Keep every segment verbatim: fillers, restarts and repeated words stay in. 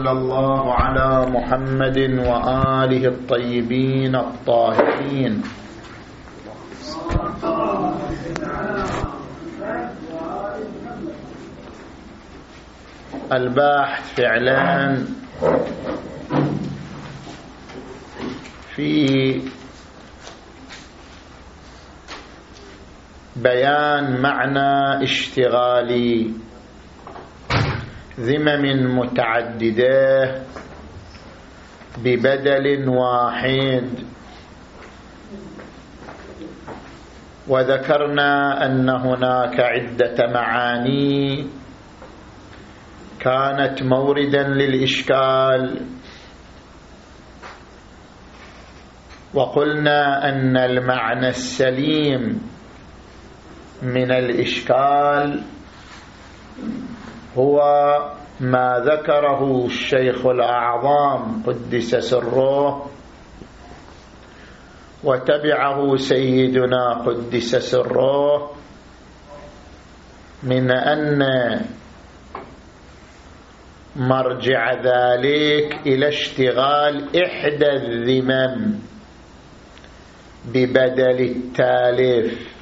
وصلى الله على محمد وآله الطيبين الطاهرين. الباحث فعلا في بيان معنى اشتغال ذمم متعددة ببدل واحد، وذكرنا أن هناك عدة معاني كانت موردا للإشكال، وقلنا أن المعنى السليم من الإشكال هو ما ذكره الشيخ الأعظم قدس سره وتبعه سيدنا قدس سره من أن مرجع ذلك إلى اشتغال إحدى الذمم ببدل التالف،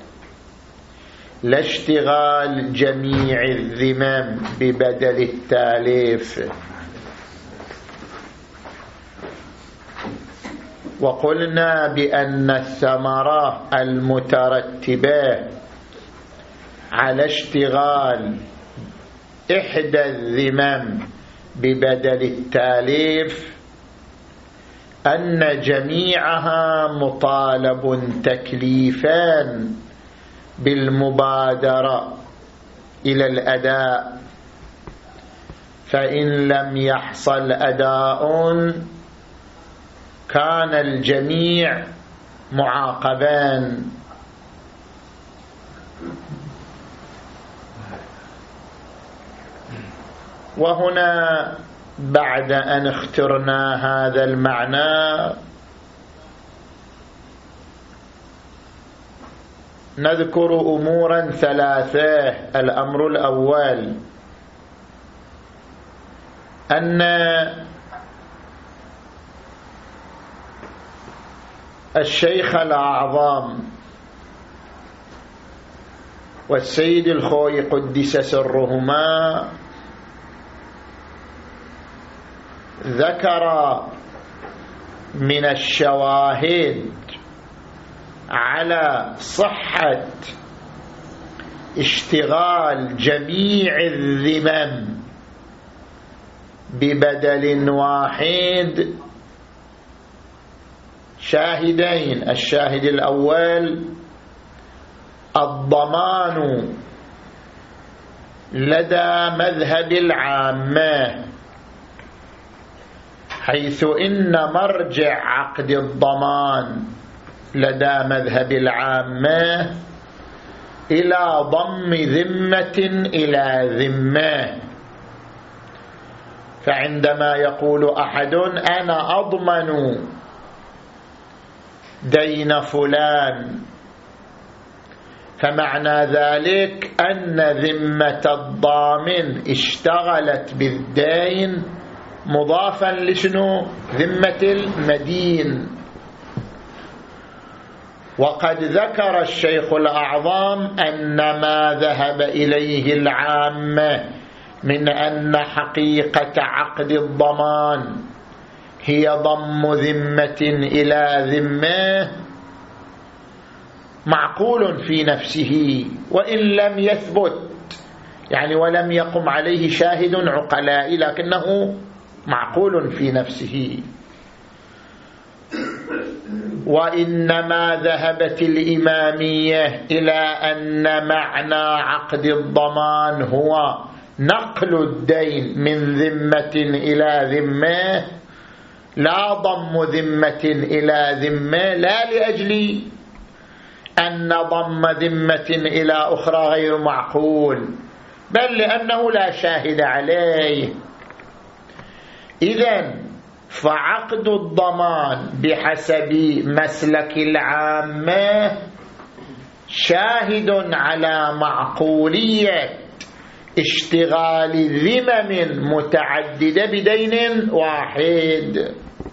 لا اشتغال جميع الذمم ببدل التاليف. وقلنا بأن الثمرة المترتبة على اشتغال إحدى الذمم ببدل التاليف أن جميعها مطالب تكليفا بالمبادرة إلى الأداء، فإن لم يحصل أداء كان الجميع معاقبان. وهنا بعد أن اخترنا هذا المعنى نذكر أمورا ثلاثة. الأمر الأول أن الشيخ الأعظم والسيد الخوي قدس سرهما ذكر من الشواهد على صحة اشتغال جميع الذمم ببدل واحد شاهدين. الشاهد الأول الضمان لدى مذهب العامة، حيث إن مرجع عقد الضمان لدى مذهب العامة إلى ضم ذمة إلى ذمة. فعندما يقول أحد أنا أضمن دين فلان، فمعنى ذلك أن ذمة الضامن اشتغلت بالدين مضافا لشنو؟ ذمة المدين. وقد ذكر الشيخ الأعظم أن ما ذهب إليه العامة من أن حقيقة عقد الضمان هي ضم ذمة إلى ذمة معقول في نفسه، وإن لم يثبت يعني ولم يقم عليه شاهد عقلاء، لكنه معقول في نفسه. وإنما ذهبت الإمامية إلى أن معنى عقد الضمان هو نقل الدين من ذمة إلى ذمة، لا ضم ذمة إلى ذمة، لا لأجل أن ضم ذمة إلى أخرى غير معقول، بل لأنه لا شاهد عليه. إذن فعقد الضمان بحسب مسلك العامة شاهد على معقولية اشتغال ذمم متعددة بدين واحد.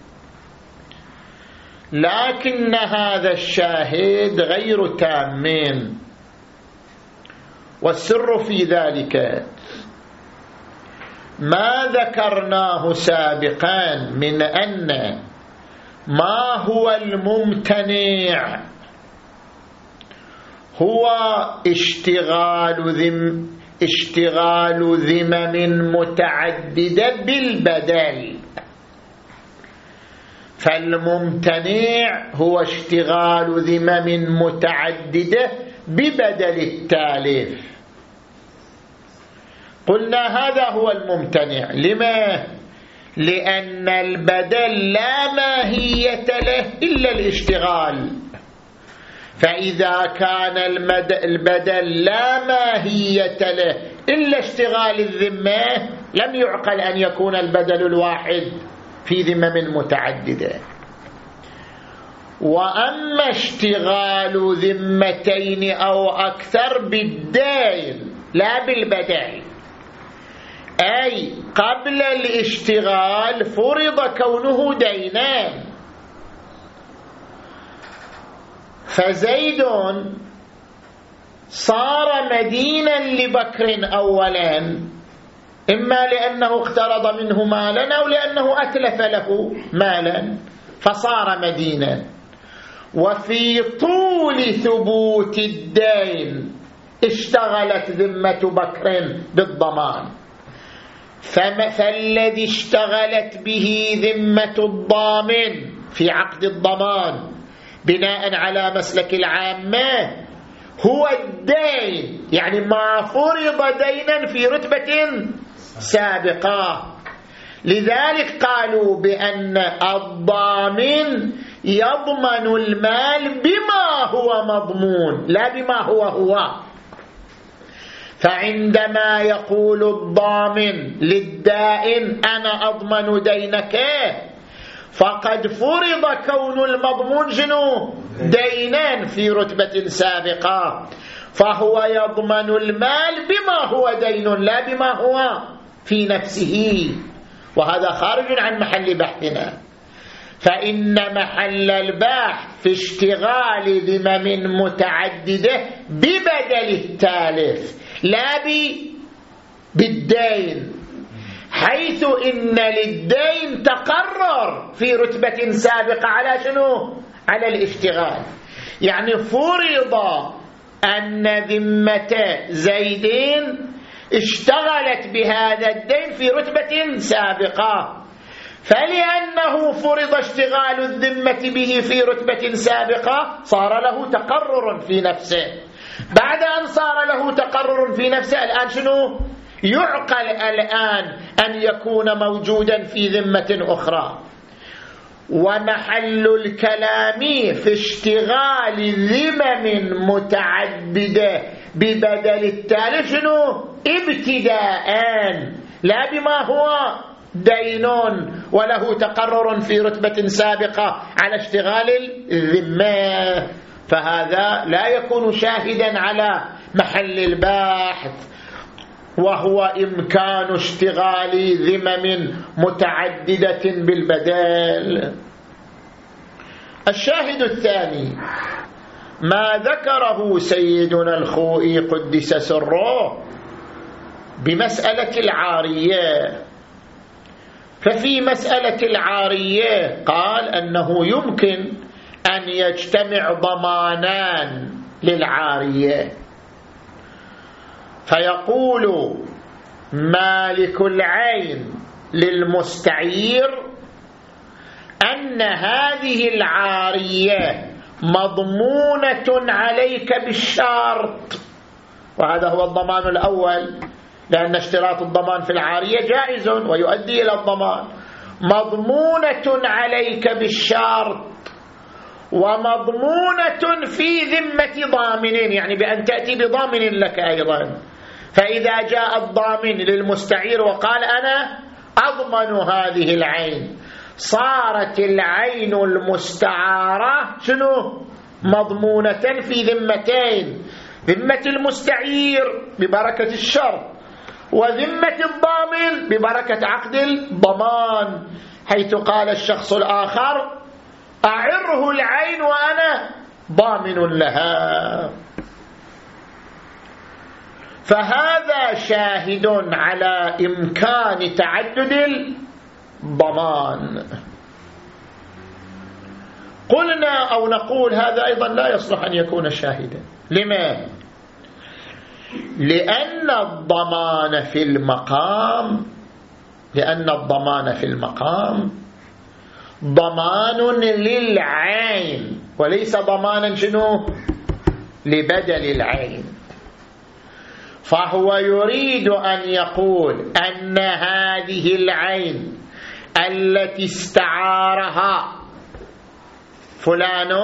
لكن هذا الشاهد غير تام، والسر في ذلك ما ذكرناه سابقا من أن ما هو الممتنع هو اشتغال ذم اشتغال ذمم متعددة بالبدل. فالممتنع هو اشتغال ذمم متعددة ببدل التالف. قلنا هذا هو الممتنع. لما؟ لأن البدل لا ماهية له إلا الاشتغال. فإذا كان البدل لا ماهية له إلا اشتغال الذمة لم يعقل أن يكون البدل الواحد في ذمم متعددة. وأما اشتغال ذمتين أو أكثر بالدين لا بالبدل، أي قبل الاشتغال فرض كونه دينان، فزيد صار مدينا لبكر أولا، إما لأنه اقترض منه مالا أو لأنه أتلف له مالا فصار مدينا. وفي طول ثبوت الدين اشتغلت ذمة بكر بالضمان، فالذي اشتغلت به ذمة الضامن في عقد الضمان بناء على مسلك العامة هو الدين، يعني ما فرض دينا في رتبة سابقة. لذلك قالوا بأن الضامن يضمن المال بما هو مضمون لا بما هو هو. فعندما يقول الضامن للدائن أنا أضمن دينك فقد فرض كون المضمون جنو دينان في رتبة سابقة، فهو يضمن المال بما هو دين لا بما هو في نفسه، وهذا خارج عن محل بحثنا. فإن محل البحث في اشتغال ذمم متعددة ببدل التالف لا بالدين، حيث إن للدين تقرر في رتبة سابقة على شنو؟ على الاشتغال. يعني فرض أن ذمة زيدين اشتغلت بهذا الدين في رتبة سابقة، فلأنه فرض اشتغال الذمة به في رتبة سابقة صار له تقرر في نفسه. بعد أن صار له تقرر في نفسه الآن شنو؟ يعقل الآن أن يكون موجودا في ذمة أخرى. ومحل الكلام في اشتغال ذمم متعددة ببدل التالف شنو؟ ابتداء لا بما هو دين وله تقرر في رتبة سابقة على اشتغال الذمة، فهذا لا يكون شاهدا على محل البحث، وهو إمكان اشتغال ذمم متعددة بالبدل. الشاهد الثاني ما ذكره سيدنا الخوئي قدس سره بمسألة العارية. ففي مسألة العارية قال أنه يمكن أن يجتمع ضمانان للعارية، فيقول مالك العين للمستعير أن هذه العارية مضمونة عليك بالشرط، وهذا هو الضمان الأول، لأن اشتراط الضمان في العارية جائز ويؤدي إلى الضمان. مضمونة عليك بالشرط ومضمونة في ذمة ضامن، يعني بأن تأتي بضامن لك أيضا. فإذا جاء الضامن للمستعير وقال أنا أضمن هذه العين، صارت العين المستعارة شنو؟ مضمونة في ذمتين، ذمة المستعير ببركة الشرط، وذمة الضامن ببركة عقد الضمان، حيث قال الشخص الآخر أعره العين وأنا ضامن لها. فهذا شاهد على إمكان تعدد الضمان. قلنا أو نقول هذا أيضا لا يصلح أن يكون شاهدا. لما؟ لأن الضمان في المقام لأن الضمان في المقام ضمان للعين وليس ضمانا شنو؟ لبدل العين. فهو يريد أن يقول أن هذه العين التي استعارها فلان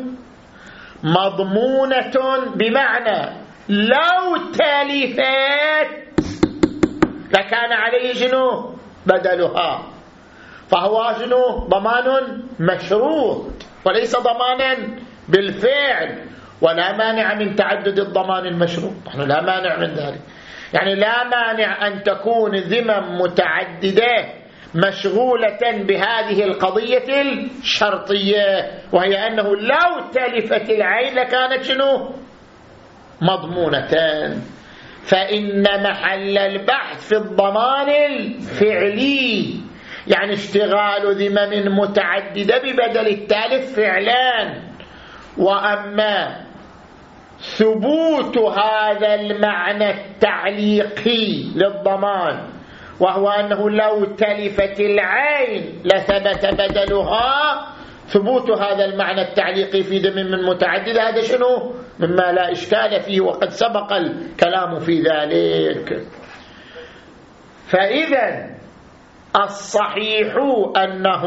مضمونة، بمعنى لو تلفت لكان عليه شنو؟ بدلها. فهو شنو؟ ضمان مشروط وليس ضمانا بالفعل، ولا مانع من تعدد الضمان المشروط، نحن لا مانع من ذلك. يعني لا مانع أن تكون ذمم متعددة مشغولة بهذه القضية الشرطية، وهي أنه لو تلفت العين لكانت شنو؟ مضمونتان. فإن محل البحث في الضمان الفعلي، يعني اشتغال ذمم متعددة ببدل التالف فعلان. وأما ثبوت هذا المعنى التعليقي للضمان، وهو أنه لو تلفت العين لثبت بدلها، ثبوت هذا المعنى التعليقي في ذمم متعددة هذا شنو؟ مما لا إشكال فيه، وقد سبق الكلام في ذلك. فإذا الصحيح أنه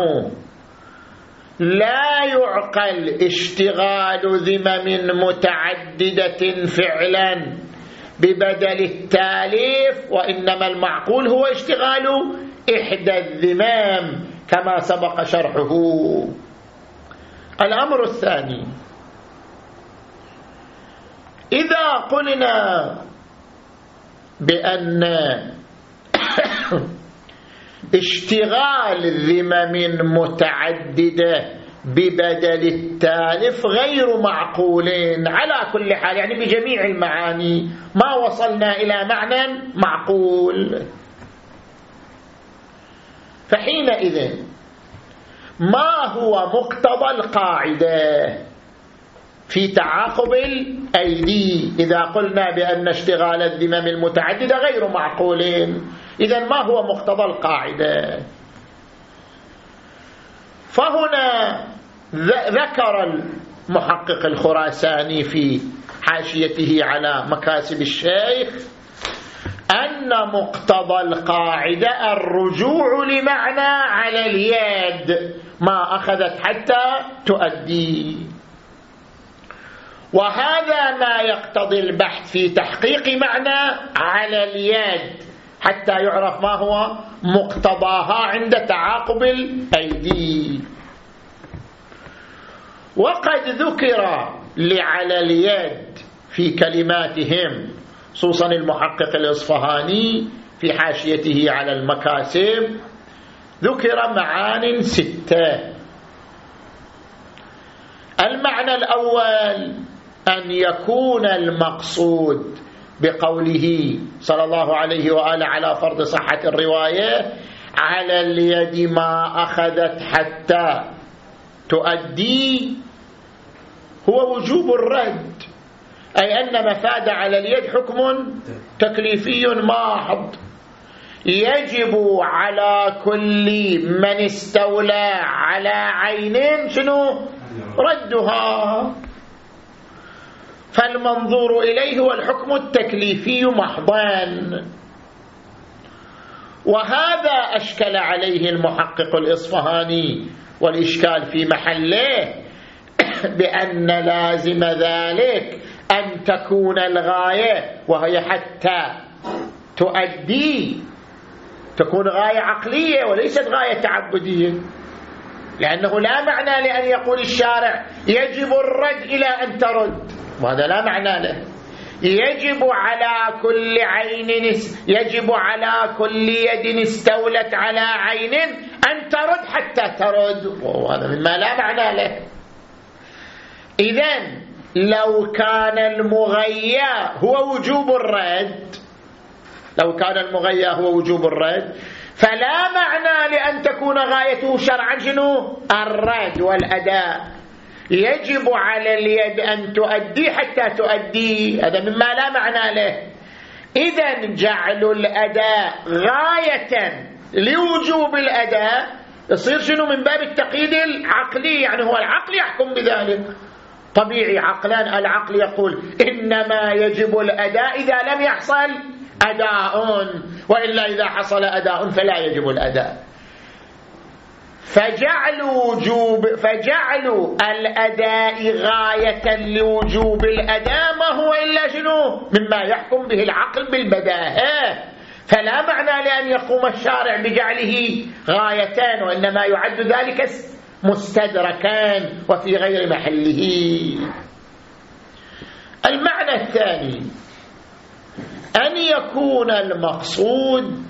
لا يعقل اشتغال ذمم متعددة فعلا ببدل التاليف، وإنما المعقول هو اشتغال إحدى الذمام كما سبق شرحه. الأمر الثاني، إذا قلنا بأن اشتغال ذمم متعددة ببدل التالف غير معقول على كل حال، يعني بجميع المعاني ما وصلنا إلى معنى معقول، فحينئذ ما هو مقتضى القاعدة في تعاقب الأيدي إذا قلنا بأن اشتغال الذمم المتعددة غير معقول؟ إذن ما هو مقتضى القاعدة؟ فهنا ذكر المحقق الخراساني في حاشيته على مكاسب الشيخ أن مقتضى القاعدة الرجوع لمعنى على اليد ما أخذت حتى تؤدي، وهذا ما يقتضي البحث في تحقيق معنى على اليد حتى يعرف ما هو مقتضاها عند تعاقب الأيدي. وقد ذكر لعلى اليد في كلماتهم، خصوصا المحقق الإصفهاني في حاشيته على المكاسب، ذكر معان ستة. المعنى الأول أن يكون المقصود بقوله صلى الله عليه وآله على فرض صحة الرواية على اليد ما أخذت حتى تؤدي هو وجوب الرد، أي أن مفاد على اليد حكم تكليفي محض يجب على كل من استولى على عين شنو؟ ردها. فالمنظور إليه هو الحكم التكليفي محضا، وهذا أشكل عليه المحقق الإصفهاني، والإشكال في محله بأن لازم ذلك أن تكون الغاية وهي حتى تؤدي تكون غاية عقلية وليست غاية تعبدية، لأنه لا معنى لأن يقول الشارع يجب الرد إلى أن ترد، وهذا لا معنى له. يجب على كل عين يجب على كل يد استولت على عين أن ترد حتى ترد، وهذا مما لا معنى له. إذن لو كان المغيى هو وجوب الرد لو كان المغيى هو وجوب الرد فلا معنى لأن تكون غايته شرعا شنو؟ الرد والأداء. يجب على اليد أن تؤدي حتى تؤدي، هذا مما لا معنى له. إذن جعل الأداء غاية لوجوب الأداء يصير شنو؟ من باب التقييد العقلي، يعني هو العقل يحكم بذلك. طبيعي عقلان، العقل يقول إنما يجب الأداء إذا لم يحصل أداء، وإلا إذا حصل أداء فلا يجب الأداء. فجعلوا وجوب فجعلوا الأداء غاية لوجوب الأداء ما هو إلا شنو؟ مما يحكم به العقل بالبداهة، فلا معنى لأن يقوم الشارع بجعله غايتان، وإنما يعد ذلك مستدركان وفي غير محله. المعنى الثاني أن يكون المقصود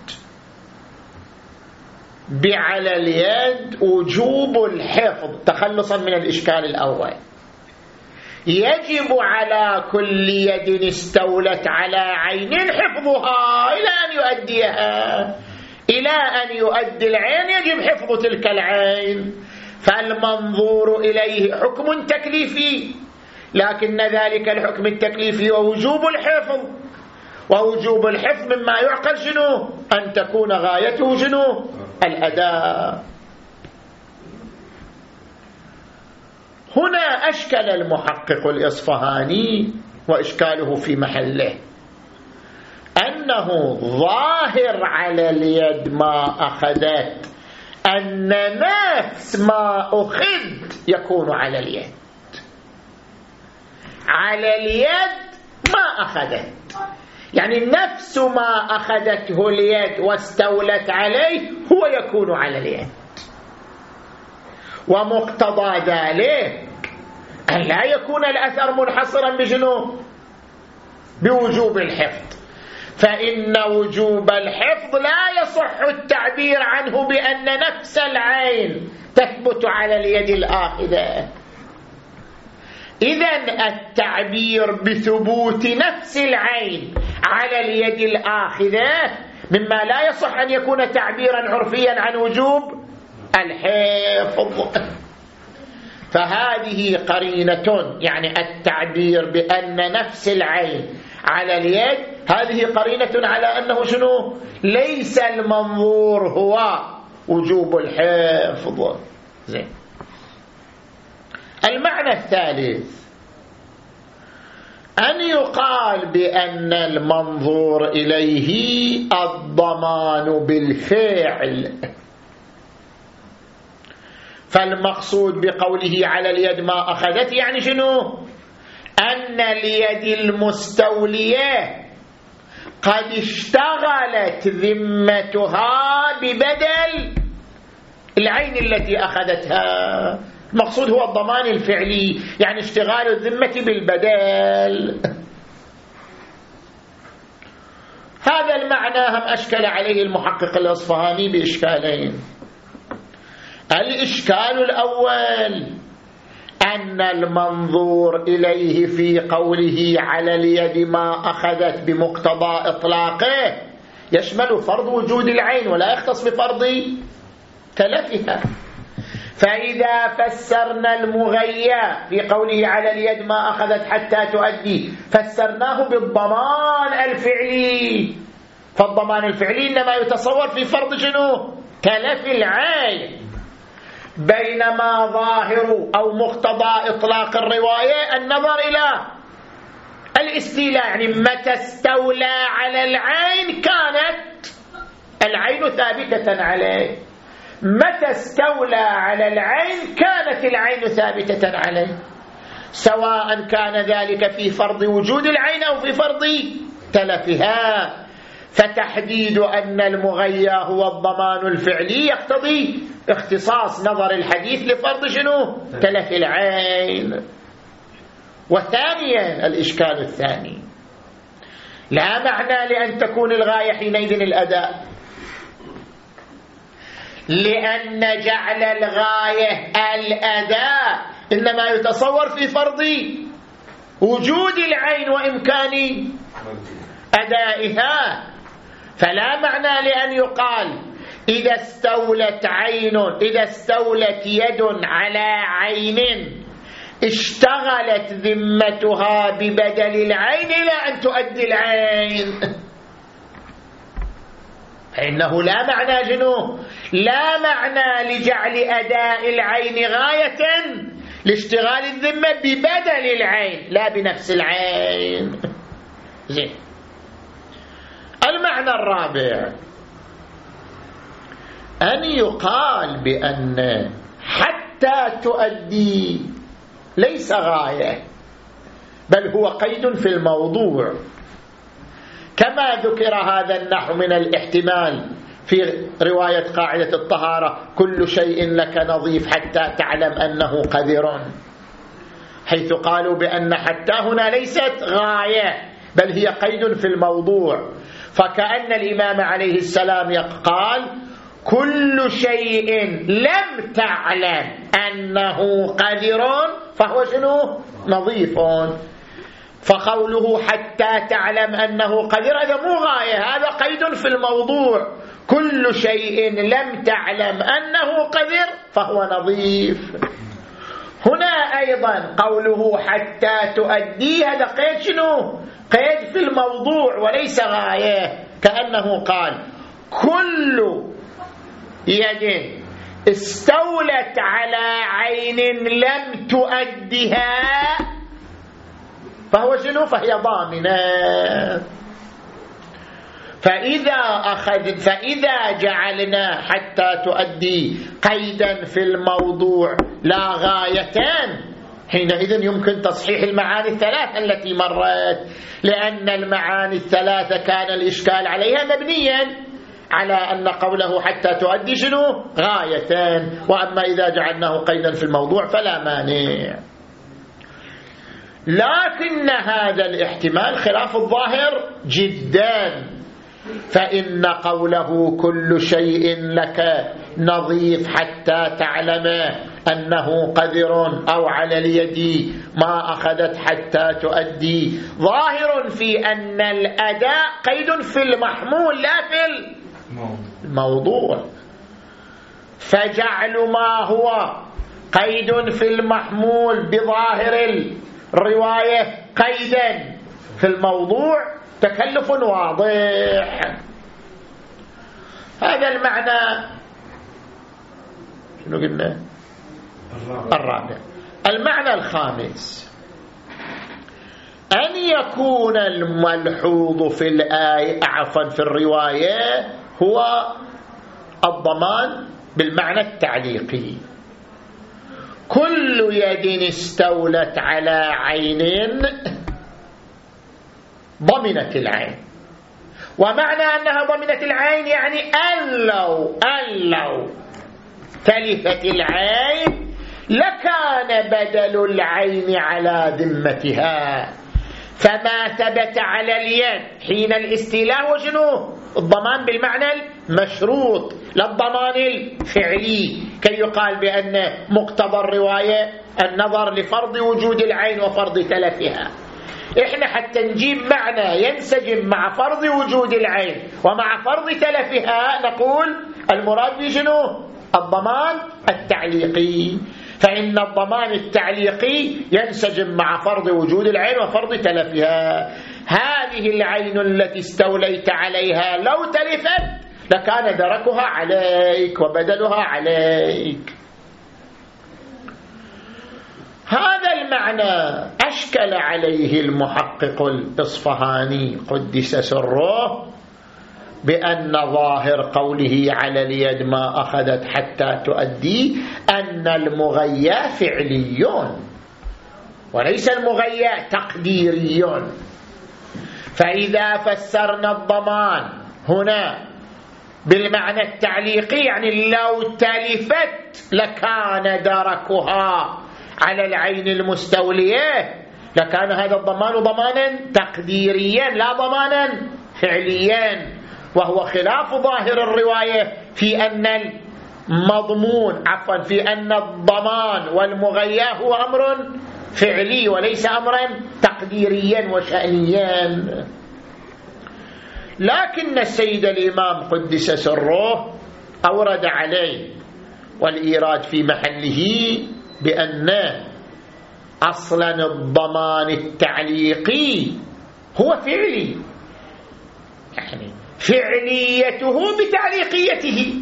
بعلى اليد وجوب الحفظ تخلصا من الإشكال الأول. يجب على كل يد استولت على عين حفظها إلى أن يؤديها، إلى أن يؤدي العين يجب حفظ تلك العين، فالمنظور إليه حكم تكليفي، لكن ذلك الحكم التكليفي ووجوب الحفظ، ووجوب الحفظ مما يعقل شنو؟ أن تكون غايته شنو؟ الأداء. هنا أشكل المحقق الإصفهاني وإشكاله في محله، أنه ظاهر على اليد ما أخذت أن نفس ما أخذ يكون على اليد، على اليد ما أخذت، يعني نفس ما أخذته اليد واستولت عليه هو يكون على اليد. ومقتضى ذلك أن لا يكون الأثر منحصرا بجنوب بوجوب الحفظ، فإن وجوب الحفظ لا يصح التعبير عنه بأن نفس العين تثبت على اليد الآخذة. إذن التعبير بثبوت نفس العين على اليد الآخذة مما لا يصح أن يكون تعبيرا عرفيا عن وجوب الحفظ. فهذه قرينة، يعني التعبير بأن نفس العين على اليد هذه قرينة على أنه شنو؟ ليس المنظور هو وجوب الحفظ. زين. المعنى الثالث أن يقال بأن المنظور إليه الضمان بالفعل، فالمقصود بقوله على اليد ما أخذت يعني شنو؟ أن اليد المستولية قد اشتغلت ذمتها ببدل العين التي أخذتها. المقصود هو الضمان الفعلي، يعني اشتغال الذمة بالبدل. هذا المعنى هم أشكل عليه المحقق الأصفهاني بإشكالين. الإشكال الأول أن المنظور إليه في قوله على اليد ما أخذت بمقتضى إطلاقه يشمل فرض وجود العين ولا يختص بفرض تلفها. فإذا فسرنا المغيى في قوله على اليد ما أخذت حتى تؤدي فسرناه بالضمان الفعلي، فالضمان الفعلي إنما يتصور في فرض شنو؟ تلف العين، بينما ظاهر أو مقتضى إطلاق الرواية النظر إلى الاستيلاء، يعني متى استولى على العين كانت العين ثابتة عليه، متى استولى على العين كانت العين ثابتة عليه، سواء كان ذلك في فرض وجود العين أو في فرض تلفها. فتحديد أن المغيى هو الضمان الفعلي يقتضي اختصاص نظر الحديث لفرض شنو؟ تلف العين. وثانيا الإشكال الثاني لا معنى لأن تكون الغاية حينئذ الأداء، لأن جعل الغاية الأداء إنما يتصور في فرض وجود العين وإمكان أدائها. فلا معنى لأن يقال إذا استولت عين إذا استولت يد على عين اشتغلت ذمتها ببدل العين إلى أن تؤدي العين، فإنه لا معنى جنوه لا معنى لجعل أداء العين غاية لاشتغال الذمة ببدل العين لا بنفس العين. زين. المعنى الرابع أن يقال بأن حتى تؤدي ليس غاية بل هو قيد في الموضوع، كما ذكر هذا النحو من الاحتمال في رواية قاعدة الطهارة كل شيء لك نظيف حتى تعلم أنه قذر، حيث قالوا بأن حتى هنا ليست غاية بل هي قيد في الموضوع. فكأن الإمام عليه السلام قال كل شيء لم تعلم أنه قذر فهو شنو؟ نظيف. فقوله حتى تعلم أنه قذر هذا مو غاية، هذا قيد في الموضوع. كل شيء لم تعلم أنه قذر فهو نظيف. هنا أيضا قوله حتى تؤدي هذا قيد شنو؟ قيد في الموضوع وليس غاية، كأنه قال كل يد استولت على عين لم تؤدها فهو شنو؟ فهي ضامنة. فإذا أخذ فإذا جعلنا حتى تؤدي قيدا في الموضوع لا غايتان حينئذ يمكن تصحيح المعاني الثلاث التي مرت، لأن المعاني الثلاثة كان الإشكال عليها مبنيا على أن قوله حتى تؤدي شنو؟ غايتان، وأما إذا جعلناه قيدا في الموضوع فلا مانع. لكن هذا الاحتمال خلاف الظاهر جدا، فإن قوله كل شيء لك نظيف حتى تعلم أنه قذر أو على اليد ما أخذت حتى تؤدي ظاهر في أن الأداء قيد في المحمول لا في الموضوع، فجعل ما هو قيد في المحمول بظاهر الرواية قيدا في الموضوع تكلف واضح. هذا المعنى شنو قلنا؟ الرابع. المعنى الخامس أن يكون الملحوظ في الآية عفوا في الرواية هو الضمان بالمعنى التعليقي. كل يد استولت على عين ضمنت العين، ومعنى أنها ضمنت العين يعني أن لو أن لو تلفت العين لكان بدل العين على ذمتها، فما ثبت على اليد حين الاستيلاء وشنو؟ الضمان بالمعنى المشروط لا الضمان الفعلي، كي يقال بأن مقتضى الرواية النظر لفرض وجود العين وفرض تلفها. إحنا حتى نجيب معنى ينسجم مع فرض وجود العين ومع فرض تلفها نقول المراد بشنو؟ الضمان التعليقي، فإن الضمان التعليقي ينسجم مع فرض وجود العين وفرض تلفها. هذه العين التي استوليت عليها لو تلفت لكان دركها عليك وبدلها عليك. هذا المعنى أشكل عليه المحقق الإصفهاني قدس سره بأن ظاهر قوله على اليد ما أخذت حتى تؤدي أن المغيى فعلي وليس المغيى تقديري، فإذا فسرنا الضمان هنا بالمعنى التعليقي يعني لو تلفت لكان دركها على العين المستولية، لكان هذا الضمان ضمانا تقديريا لا ضمانا فعليا، وهو خلاف ظاهر الرواية في أن المضمون عفوا في أن الضمان والمغياه هو أمر فعلي وليس أمرا تقديريا وشأنيا. لكن السيد الإمام قدس سره أورد عليه والإيراد في محله بأن أصلا الضمان التعليقي هو فعلي، يعني فعليته بتعليقيته،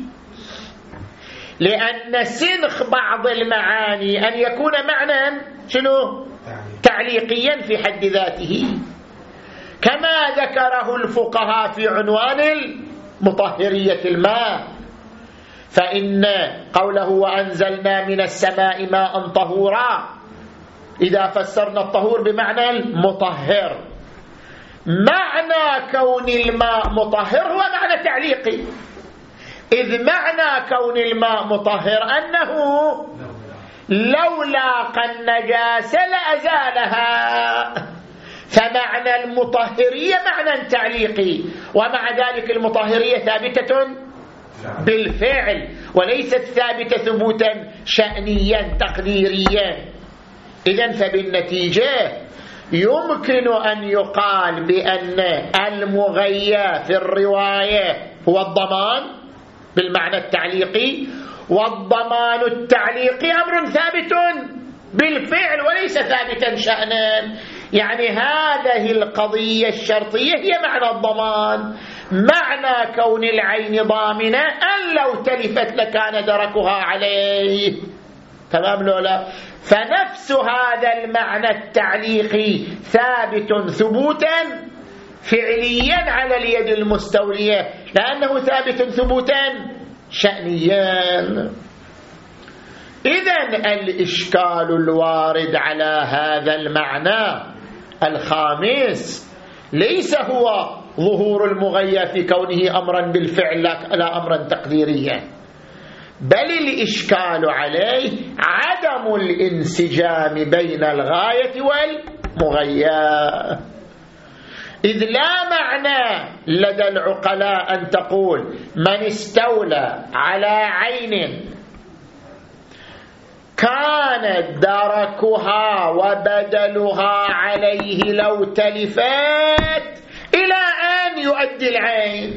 لأن سنخ بعض المعاني أن يكون معنى شنو؟ تعليقيا في حد ذاته، كما ذكره الفقهاء في عنوان المطهرية الماء، فإن قوله وأنزلنا من السماء ماء طهورا إذا فسرنا الطهور بمعنى المطهر، معنى كون الماء مطهر هو معنى تعليقي، إذ معنى كون الماء مطهر أنه لو لاقى النجاسة لأزالها، فمعنى المطهرية معنى تعليقي، ومع ذلك المطهرية ثابتة بالفعل وليست ثابتة ثبوتا شأنيا تقديريا. إذن فبالنتيجة يمكن أن يقال بأن المغيى في الرواية هو الضمان بالمعنى التعليقي، والضمان التعليقي أمر ثابت بالفعل وليس ثابتا شأنا. يعني هذه القضية الشرطية هي معنى الضمان، معنى كون العين ضامنة أن لو تلفت لكان دركها عليه، تمام لولا؟ فنفس هذا المعنى التعليقي ثابت ثبوتا فعليا على اليد المستولية، لأنه ثابت ثبوتا شأنيا. إذن الإشكال الوارد على هذا المعنى الخامس ليس هو ظهور المغيى في كونه أمرا بالفعل لا أمرا تقديريا، بل الإشكال عليه عدم الانسجام بين الغاية والمغيى، إذ لا معنى لدى العقلاء أن تقول من استولى على عين كان دركها وبدلها عليه لو تلفت إلى أن يؤدي العين،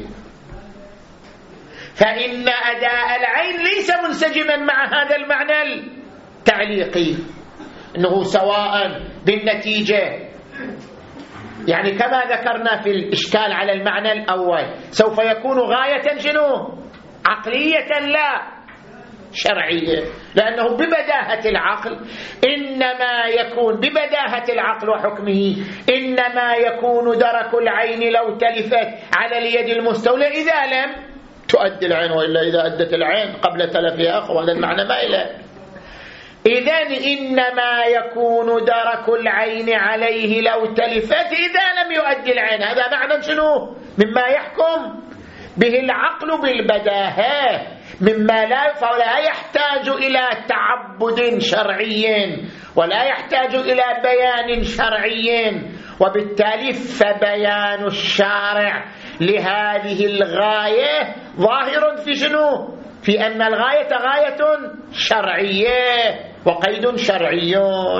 فإن أداء العين ليس منسجما مع هذا المعنى التعليقي، إنه سواء بالنتيجة، يعني كما ذكرنا في الإشكال على المعنى الأول سوف يكون غاية شنو؟ عقلية لا شرعية، لأنه ببداهة العقل إنما يكون ببداهة العقل وحكمه إنما يكون درك العين لو تلفت على اليد المستولى إذا لم تؤدي العين، وإلا إذا أدت العين قبل تلفها أخو هذا المعنى ما إله. إذن إنما يكون درك العين عليه لو تلفت إذا لم يؤدي العين، هذا معنى شنو؟ مما يحكم به العقل بالبداهة، مما لا فلا يحتاج إلى تعبد شرعي ولا يحتاج إلى بيان شرعي، وبالتالي فبيان الشارع لهذه الغاية ظاهر في شنو؟ في أن الغاية غاية شرعية وقيد شرعي.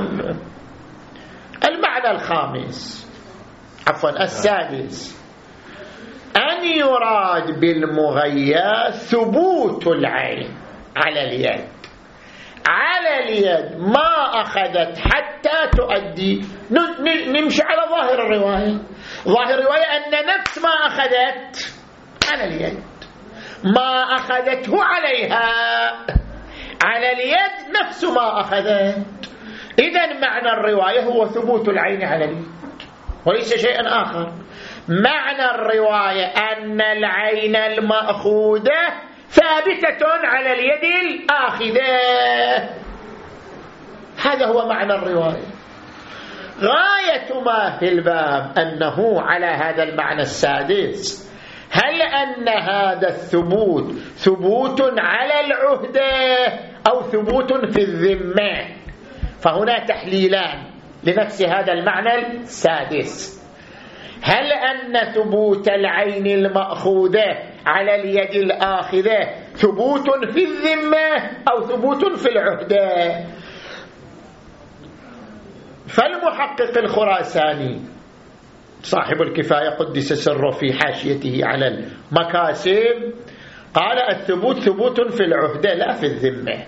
المعنى الخامس عفوا السادس أن يراد بالمغيى ثبوت العين على اليد، على اليد ما أخذت حتى تؤدي. نمشي على ظاهر الرواية، ظاهر الرواية أن نفس ما أخذت على اليد ما أخذته عليها على اليد نفس ما أخذت. إذن معنى الرواية هو ثبوت العين على اليد وليس شيئا آخر. معنى الرواية أن العين المأخوذة ثابتة على اليد الآخذة، هذا هو معنى الرواية. غاية ما في الباب أنه على هذا المعنى السادس، هل أن هذا الثبوت ثبوت على العهدة أو ثبوت في الذمة؟ فهنا تحليلان لنفس هذا المعنى السادس. هل أن ثبوت العين المأخوذة على اليد الآخذة ثبوت في الذمة أو ثبوت في العهدة؟ فالمحقق الخراساني صاحب الكفاية قدس سره في حاشيته على المكاسب قال الثبوت ثبوت في العهدة لا في الذمة،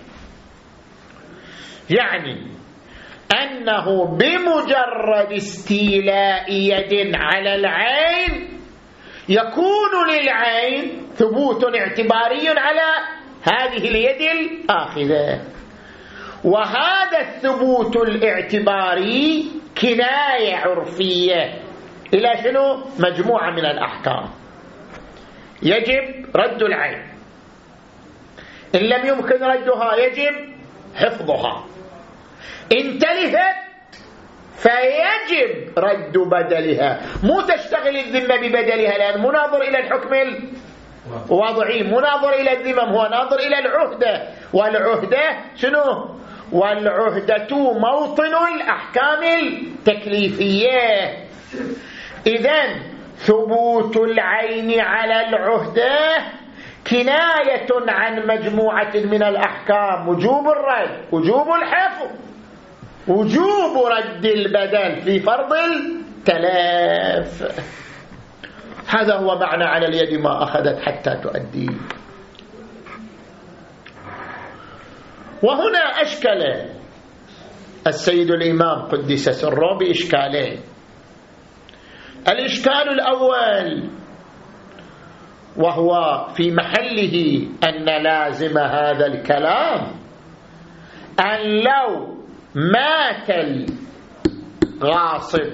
يعني أنه بمجرد استيلاء يد على العين يكون للعين ثبوت اعتباري على هذه اليد الآخذة، وهذا الثبوت الاعتباري كناية عرفية إلى شنو؟ مجموعة من الأحكام. يجب رد العين، إن لم يمكن ردها يجب حفظها، إن تلفت فيجب رد بدلها، مو تشتغل الذمة ببدلها، لأن مناظر إلى الحكم الوضعي، مناظر إلى الذمم هو ناظر إلى العهدة، والعهدة شنو؟ والعهدة موطن الأحكام التكليفية. إذن ثبوت العين على العهدة كناية عن مجموعة من الأحكام: وجوب الرد، وجوب الحفظ، وجوب رد البدل في فرض التلاف. هذا هو معنى على اليد ما أخذت حتى تؤدي. وهنا أشكل السيد الإمام قدس سره بإشكالين. الإشكال الأول وهو في محله أن لازم هذا الكلام أن لو مات الغاصب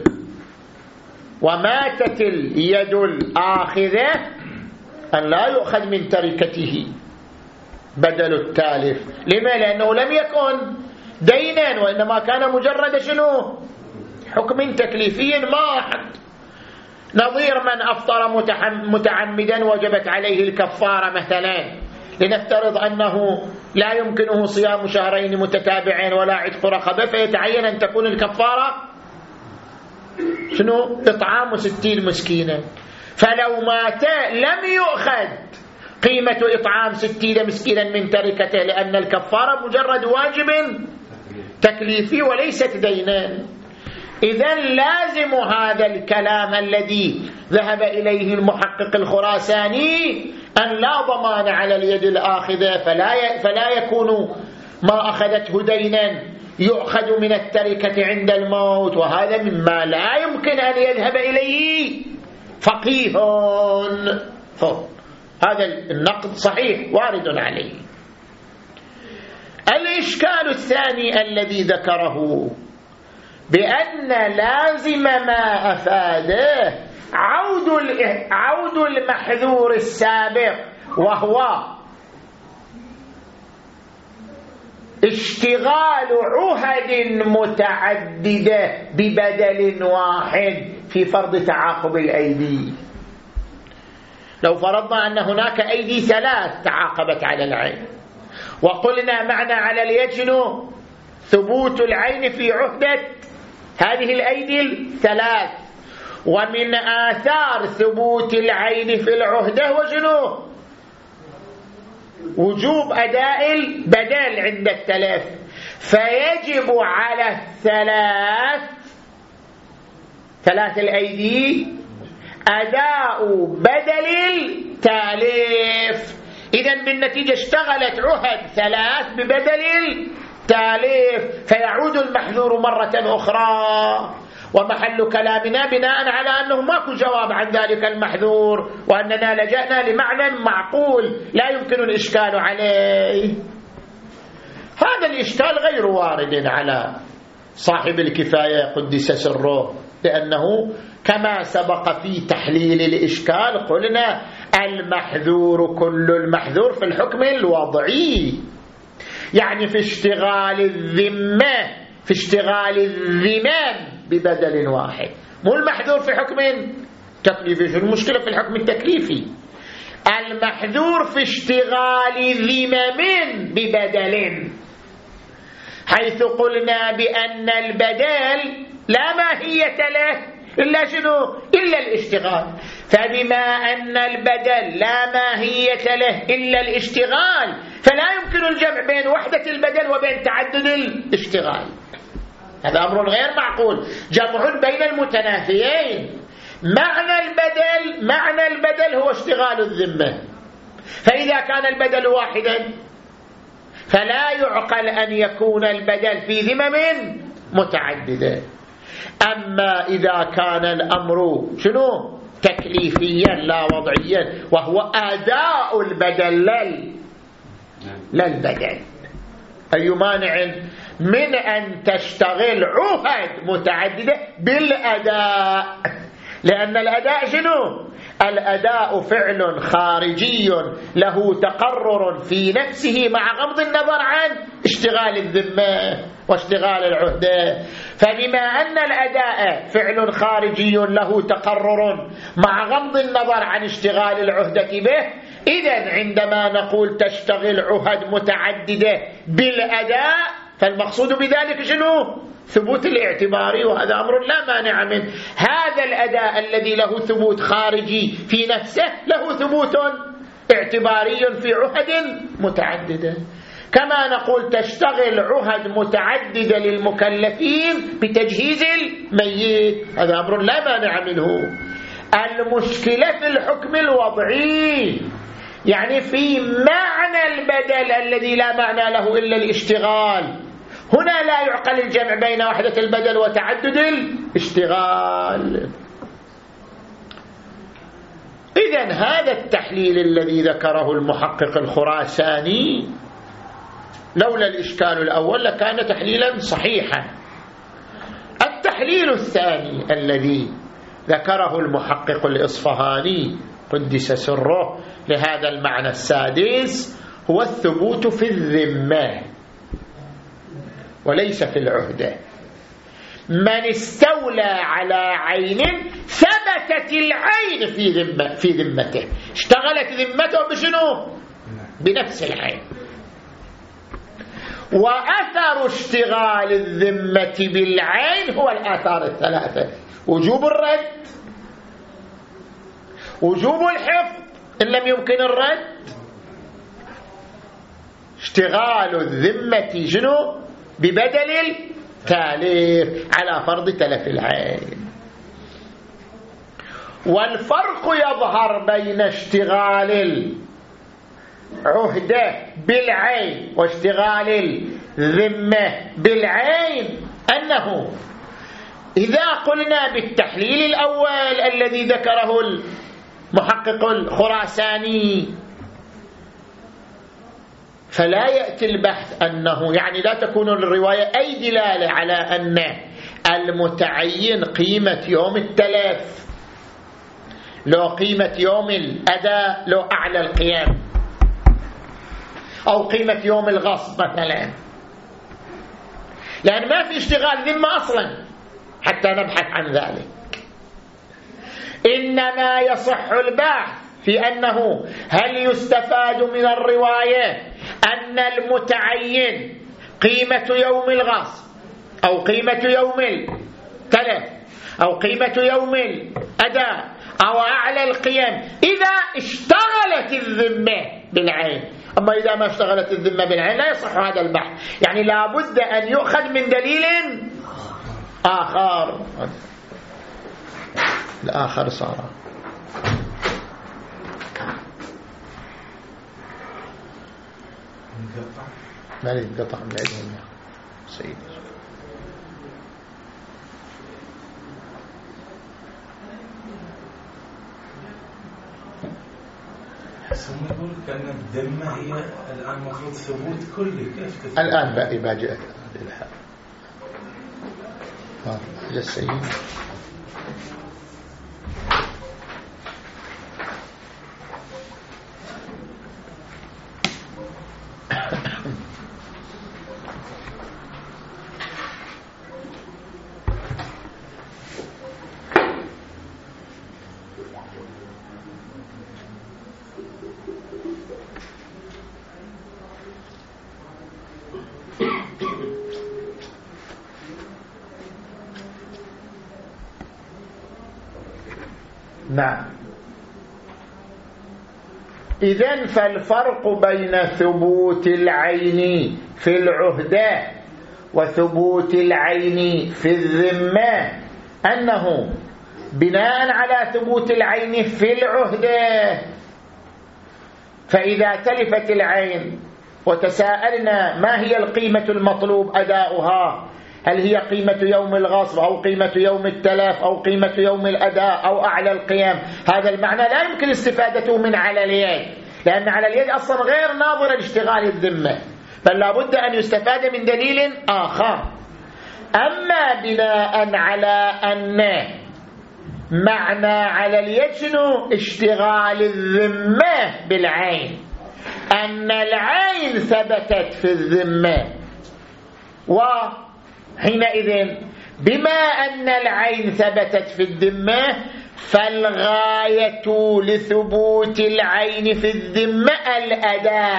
وماتت اليد الآخذة أن لا يؤخذ من تركته بدل التالف. لما؟ لأنه لم يكن دينا، وإنما كان مجرد شنو؟ حكم تكليفي ماحق. نظير من أفطر متعمدا وجبت عليه الكفارة مثلا، لنفترض أنه لا يمكنه صيام شهرين متتابعين ولا عتق رقبة، فيتعين أن تكون الكفارة شنو؟ إطعام ستين مسكينا. فلو مات لم يؤخذ قيمة إطعام ستين مسكينا من تركته، لأن الكفارة مجرد واجب تكليفي وليست دينا. إذن لازم هذا الكلام الذي ذهب إليه المحقق الخراساني أن لا ضمان على اليد الآخذة، فلا فلا يكون ما أخذته دينا يؤخذ من التركة عند الموت، وهذا مما لا يمكن أن يذهب إليه فقيه. هذا النقد صحيح وارد عليه. الإشكال الثاني الذي ذكره بأن لازم ما أفاده عود عود المحذور السابق، وهو اشتغال عهد متعددة ببدل واحد في فرض تعاقب الأيدي. لو فرضنا أن هناك أيدي ثلاث تعاقبت على العين، وقلنا معنى على اليد شنو؟ ثبوت العين في عهدة هذه الأيدي الثلاث، ومن آثار ثبوت العين في العهدة وشنو؟ وجوب أداء البدل عند التلف، فيجب على الثلاث ثلاث الأيدي أداء بدل التالف. إذن بالنتيجة اشتغلت عهد ثلاث ببدل التالف، فيعود المحذور مرة أخرى. ومحل كلامنا بناء على أنه ماكو جواب عن ذلك المحذور، وأننا لجأنا لمعنى معقول لا يمكن الإشكال عليه. هذا الإشكال غير وارد على صاحب الكفاية قدس سره، لأنه كما سبق في تحليل الإشكال قلنا المحذور كل المحذور في الحكم الوضعي، يعني في اشتغال الذمة، في اشتغال الذمام ببدل واحد، مو المحذور في حكم تكليفي. شو المشكلة في الحكم التكليفي؟ المحذور في اشتغال ذمم ببدل. حيث قلنا بأن البدل لا ماهية له إلا شنو؟ إلا الاشتغال. فبما أن البدل لا ماهية له إلا الاشتغال فلا يمكن الجمع بين وحدة البدل وبين تعدد الاشتغال. هذا أمر غير معقول، جمع بين المتنافيين. معنى البدل معنى البدل هو اشتغال الذمة، فإذا كان البدل واحدا فلا يعقل أن يكون البدل في ذمم متعددة. أما إذا كان الأمر شنو؟ تكليفيا لا وضعيا، وهو أداء البدل لا البدل، أي مانع من أن تشتغل عهد متعددة بالأداء؟ لأن الأداء شنو؟ الأداء فعل خارجي له تقرر في نفسه مع غض النظر عن اشتغال الذمة واشتغال العهدة. فبما أن الأداء فعل خارجي له تقرر مع غض النظر عن اشتغال العهدة به، إذن عندما نقول تشتغل عهد متعددة بالأداء فالمقصود بذلك شنو؟ ثبوت الاعتباري، وهذا أمر لا مانع منه. هذا الأداء الذي له ثبوت خارجي في نفسه له ثبوت اعتباري في عهد متعددة. كما نقول تشتغل عهد متعددة للمكلفين بتجهيز الميت، هذا أمر لا مانع منه. المشكلة في الحكم الوضعي، يعني في معنى البدل الذي لا معنى له إلا الاشتغال. هنا لا يعقل الجمع بين وحدة البدل وتعدد الاشتغال. إذن هذا التحليل الذي ذكره المحقق الخراساني لولا الإشكال الأول لكان تحليلا صحيحا. التحليل الثاني الذي ذكره المحقق الإصفهاني قدس سره لهذا المعنى السادس هو الثبوت في الذمة وليس في العهدة. من استولى على عين ثبتت العين في ذمة في ذمته، اشتغلت ذمته بشنو؟ بنفس العين. وأثر اشتغال الذمة بالعين هو الآثار الثلاثة: وجوب الرد، وجوب الحفظ إن لم يمكن الرد، اشتغال الذمة شنو؟ ببدل التالف على فرض تلف العين. والفرق يظهر بين اشتغال العهدة بالعين واشتغال الذمة بالعين أنه إذا قلنا بالتحليل الأول الذي ذكره المحقق الخراساني فلا يأتي البحث أنه يعني لا تكون الرواية أي دلالة على أن المتعين قيمة يوم التلف لو قيمة يوم الأداء لو أعلى القيام، أو قيمة يوم الغصب مثلا، لأن ما في اشتغال ذمة أصلا حتى نبحث عن ذلك. إنما يصح البحث في أنه هل يستفاد من الرواية أن المتعين قيمة يوم الغصب أو قيمة يوم التلف أو قيمة يوم الأداء أو أعلى القيام إذا اشتغلت الذمة بالعين. أما إذا ما اشتغلت الذمة بالعين لا يصح هذا البحث، يعني لابد أن يؤخذ من دليل آخر. الآخر صار ما لي انقطع من عندهم يا سيدي. حسن يقول كأن الذمة هي الآن مفروض ثبوت كلي، كيف تثبت؟ الآن بقى ما جاءت الحال يا سيدي. نعم. إذن فالفرق بين ثبوت العين في العهدة وثبوت العين في الذمة أنه بناء على ثبوت العين في العهدة، فإذا تلفت العين وتساءلنا ما هي القيمة المطلوب أداؤها، هل هي قيمة يوم الغصب أو قيمة يوم التلف أو قيمة يوم الأداء أو أعلى القيم، هذا المعنى لا يمكن استفادته من على اليد، لأن على اليد أصلا غير ناظرة لاشتغال الذمة، بل لابد أن يستفاد من دليل آخر. أما بناء على أن معنى على اليد شنو؟ اشتغال الذمة بالعين، أن العين ثبتت في الذمة، وحينئذ بما أن العين ثبتت في الذمة فالغاية لثبوت العين في الذمة الأداء.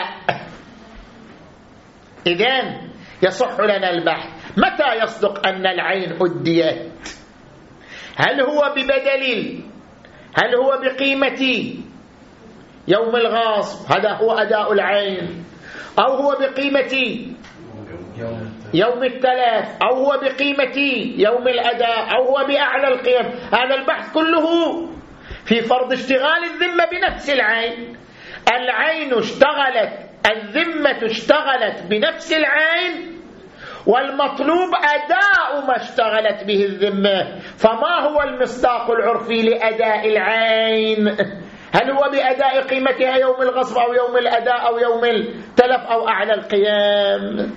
إذن يصح لنا البحث متى يصدق أن العين أديت؟ هل هو ببدل، هل هو بقيمة يوم الغاصب هذا هو أداء العين، أو هو بقيمة يوم التلف، أو هو بقيمة يوم الأداء، أو هو بأعلى القيم. هذا البحث كله في فرض اشتغال الذمة بنفس العين. العين اشتغلت، الذمة اشتغلت بنفس العين، والمطلوب أداء ما اشتغلت به الذمة. فما هو المصداق العرفي لأداء العين؟ هل هو بأداء قيمتها يوم الغصب أو يوم الأداء أو يوم التلف أو أعلى القيام؟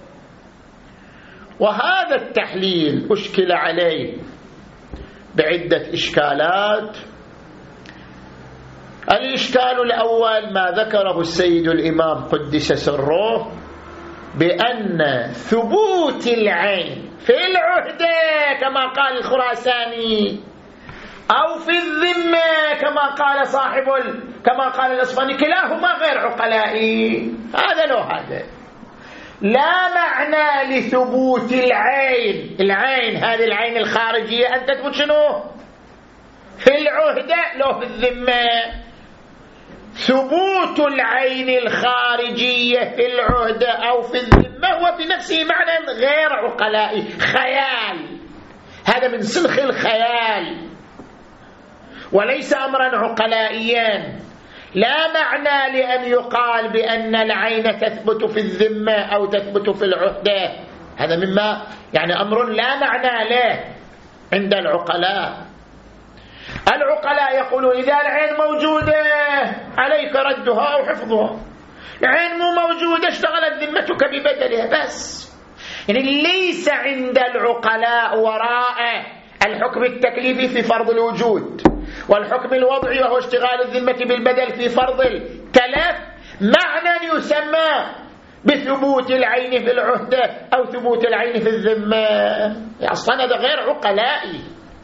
وهذا التحليل أشكل عليه بعدة إشكالات. الإشكال الأول ما ذكره السيد الإمام قدس سره بأن ثبوت العين في العهدة كما قال الخراساني أو في الذمة كما قال صاحب ال... كما قال الأصفهاني كلاهما غير عقلائي. هذا لو هذا لا معنى لثبوت العين. العين هذه العين الخارجية أن تثبت شنو؟ في العهدة لو في الذمة. ثبوت العين الخارجية في العهدة أو في الذمة هو في نفسه معنى غير عقلائي، خيال. هذا من سلخ الخيال وليس أمرا عقلائيا. لا معنى لأن يقال بأن العين تثبت في الذمة أو تثبت في العهدة. هذا مما يعني أمر لا معنى له عند العقلاء. العقلاء يقولون إذا العين موجودة عليك ردها أو حفظها، العين مو موجودة اشتغلت ذمتك ببدلها بس. يعني ليس عند العقلاء وراء الحكم التكليفي في فرض الوجود والحكم الوضعي وهو اشتغال الذمة بالبدل في فرض التلف معنى يسمى بثبوت العين في العهدة أو ثبوت العين في الذمة. أصلا هذا غير عقلائي.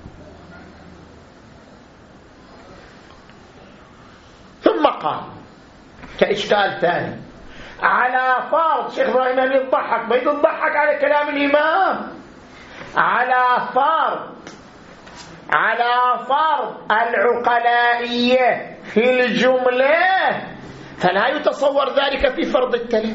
ثم قال كإشكال ثاني على فرض شيخ إبراهيم يضحك بيد يضحك على كلام الإمام، على فرض على فرض العقلائية في الجملة فلا يتصور ذلك في فرض التلف.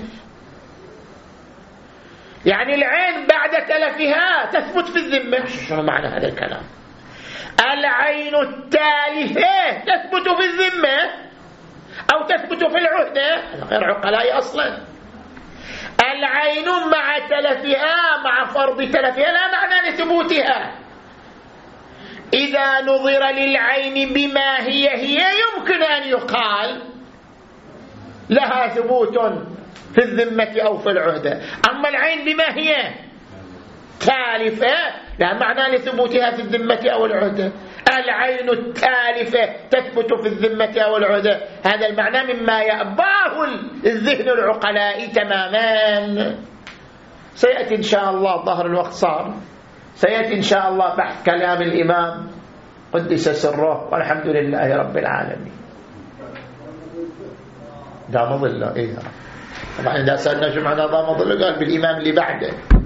يعني العين بعد تلفها تثبت في الذمة. شنو معنى هذا الكلام؟ العين التالفة تثبت في الذمة أو تثبت في العهدة. هذا غير عقلائي أصلا. العين مع تلفها مع فرض تلفها لا معنى لثبوتها. إذا نظر للعين بما هي هي يمكن أن يقال لها ثبوت في الذمة أو في العهدة. أما العين بما هي تالفة لا معنى لثبوتها في الذمة أو العهدة. العين التالفة تثبت في الذمة أو العهدة. هذا المعنى مما يأباه الذهن العقلائي تماما. سيأتي إن شاء الله، ظهر الوقت صار، سيأتي إن شاء الله بحث كلام الإمام قدس سره والحمد لله رب العالمين. دام ظله. إيه طبعا إذا سألنا شو معنى دام ظله قال بالإمام اللي بعده.